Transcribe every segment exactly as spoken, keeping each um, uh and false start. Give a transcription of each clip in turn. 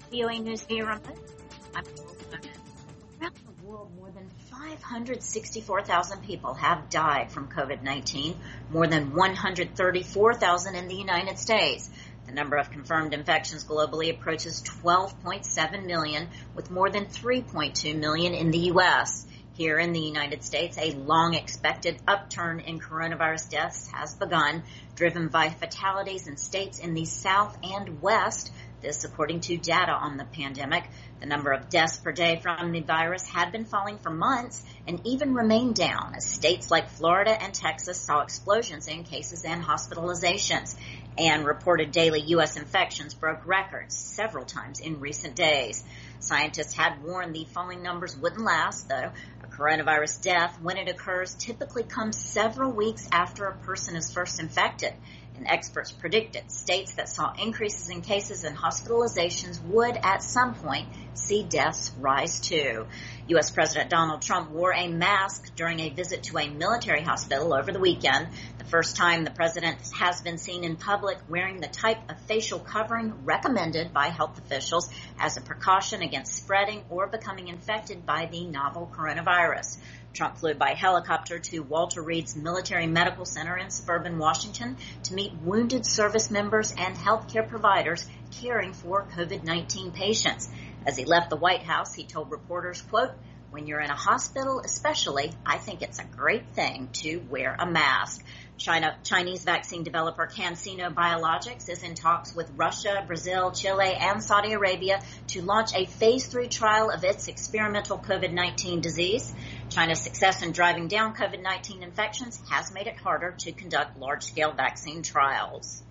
V O A News via remote. I'm Laurel Bowman. Around the world, more than five hundred sixty-four thousand people have died from COVID nineteen, more than one hundred thirty-four thousand in the United States. The number of confirmed infections globally approaches twelve point seven million, with more than three point two million in the U S Here in the United States, a long-expected upturn in coronavirus deaths has begun, driven by fatalities in states in the South and West. This according to data on the pandemic. The number of deaths per day from the virus had been falling for months and even remained down as states like Florida and Texas saw explosions in cases and hospitalizations. And reported daily U S infections broke records several times in recent days. Scientists had warned the falling numbers wouldn't last, though. A coronavirus death, when it occurs, typically comes several weeks after a person is first infected. And experts predicted states that saw increases in cases and hospitalizations would at some point see deaths rise too. U S President Donald Trump wore a mask during a visit to a military hospital over the weekend. The first time the president has been seen in public wearing the type of facial covering recommended by health officials as a precaution against spreading or becoming infected by the novel coronavirus. Trump flew by helicopter to Walter Reed's Military Medical Center in suburban Washington to meet wounded service members and healthcare providers caring for COVID nineteen patients. As he left the White House, he told reporters, quote, "When you're in a hospital especially, I think it's a great thing to wear a mask." China, Chinese vaccine developer CanSino Biologics is in talks with Russia, Brazil, Chile, and Saudi Arabia to launch a phase three trial of its experimental COVID nineteen disease. China's success in driving down COVID nineteen infections has made it harder to conduct large-scale vaccine trials.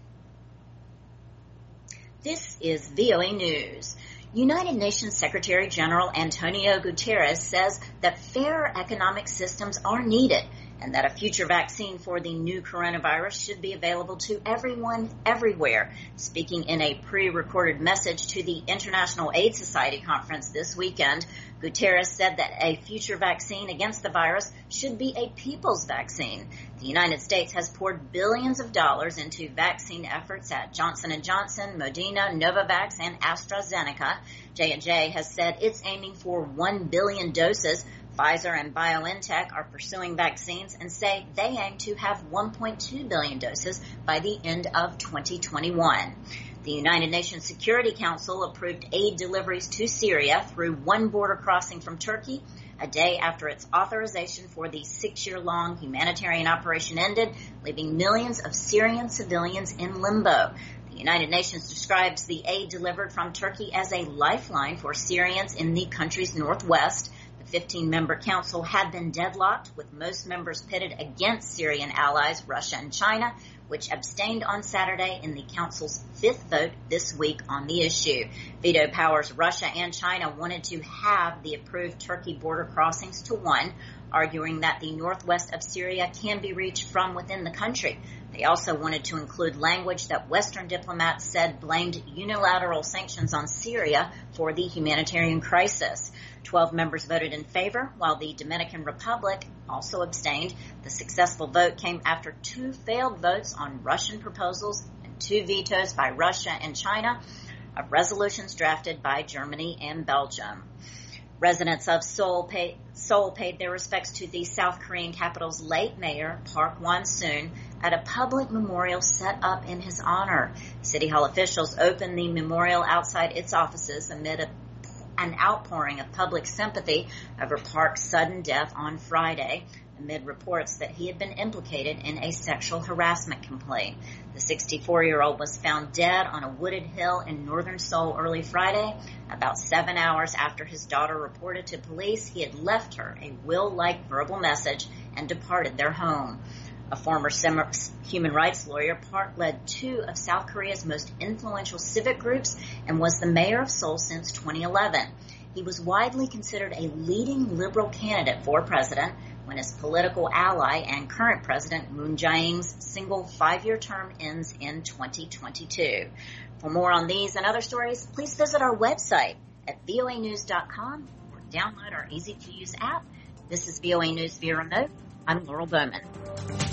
This is V O A News. United Nations Secretary General Antonio Guterres says that fair economic systems are needed and that a future vaccine for the new coronavirus should be available to everyone, everywhere. Speaking in a pre-recorded message to the International Aid Society conference this weekend, Guterres said that a future vaccine against the virus should be a people's vaccine. The United States has poured billions of dollars into vaccine efforts at Johnson and Johnson, Moderna, Novavax, and AstraZeneca. J and J has said it's aiming for one billion doses. Pfizer and BioNTech are pursuing vaccines and say they aim to have one point two billion doses by the end of twenty twenty-one. The United Nations Security Council approved aid deliveries to Syria through one border crossing from Turkey, a day after its authorization for the six-year-long humanitarian operation ended, leaving millions of Syrian civilians in limbo. The United Nations describes the aid delivered from Turkey as a lifeline for Syrians in the country's northwest. The fifteen-member council had been deadlocked, with most members pitted against Syrian allies Russia and China, which abstained on Saturday in the council's fifth vote this week on the issue. Veto powers Russia and China wanted to have the approved Turkey border crossings to one, arguing that the northwest of Syria can be reached from within the country. They also wanted to include language that Western diplomats said blamed unilateral sanctions on Syria for the humanitarian crisis. Twelve members voted in favor, while the Dominican Republic also abstained. The successful vote came after two failed votes on Russian proposals and two vetoes by Russia and China of resolutions drafted by Germany and Belgium. Residents of Seoul, pay, Seoul paid their respects to the South Korean capital's late mayor, Park Won-soon, at a public memorial set up in his honor. City Hall officials opened the memorial outside its offices amid a an outpouring of public sympathy over Park's sudden death on Friday, amid reports that he had been implicated in a sexual harassment complaint. The sixty-four-year-old was found dead on a wooded hill in northern Seoul early Friday. About seven hours after his daughter reported to police, he had left her a will-like verbal message and departed their home. A former human rights lawyer, Park led two of South Korea's most influential civic groups and was the mayor of Seoul since twenty eleven. He was widely considered a leading liberal candidate for president when his political ally and current president Moon Jae-in's single five-year term ends in twenty twenty-two. For more on these and other stories, please visit our website at V O A news dot com or download our easy-to-use app. This is V O A News via remote. I'm Laurel Bowman.